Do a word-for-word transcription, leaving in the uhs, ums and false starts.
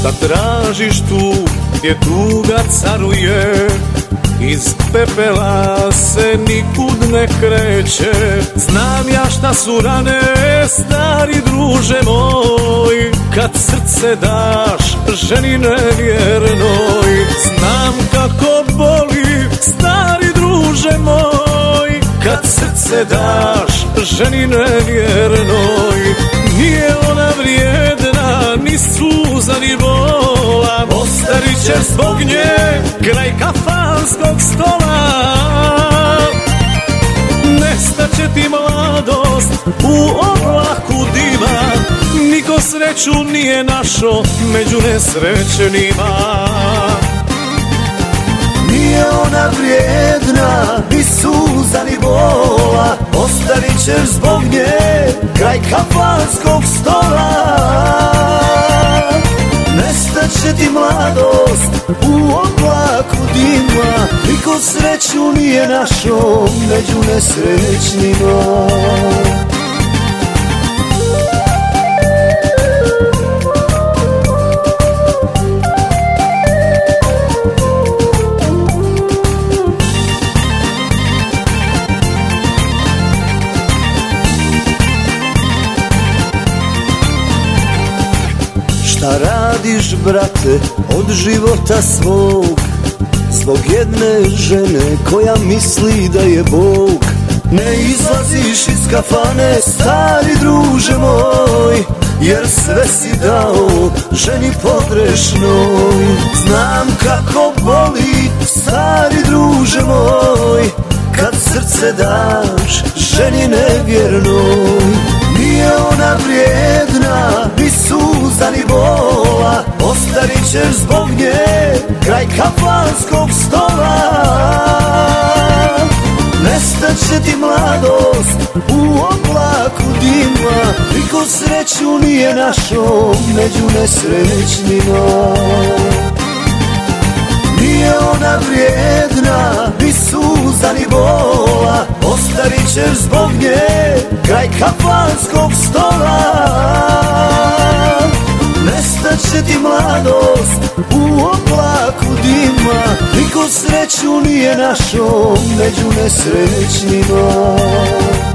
da tražiš tu gdje tuga caruje. Iz pepela se nikud ne kreće. Znam ja šta su rane, stari druže moj, kad srce daš ženi nevjernoj. Znam kako boli, stari druže moj, kad srce daš ženi nevjernoj. Nije ona vrijedna ni suza ni bola, ostarit ćeš zbog nje kraj kafanskog stola. Nestaće ti mladost u oblaku dima, niko sreću nije našo među nesrećenima. Nije ona vrijedna ni suza ni bola, ostarit ćeš zbog nje kraj kafanskog stola. Nestaće ti mladost u oblaku dima, niko sreću nije našo među nesrećnima. Šta radiš, brate, od života svog, zbog jedne žene koja misli da je Bog? Ne izlaziš iz kafane, stari druže moj, jer sve si dao ženi pogrešnoj. Znam kako boli, stari druže moj, kad srce daš ženi nevjernoj. Nije ona vrijedna ni suza ni bola, ostarit ćeš zbog nje kraj kafanskog stola. Nestaće ti mladost u oblaku dima, niko sreću nije našo među nesrećnima. Nije ona vrijedna ni suza ni bola, ostarit ćeš zbog nje kraj kafanskog stola. Nestaće ti mladost u oblaku dima, niko sreću nije našo među nesrećnima.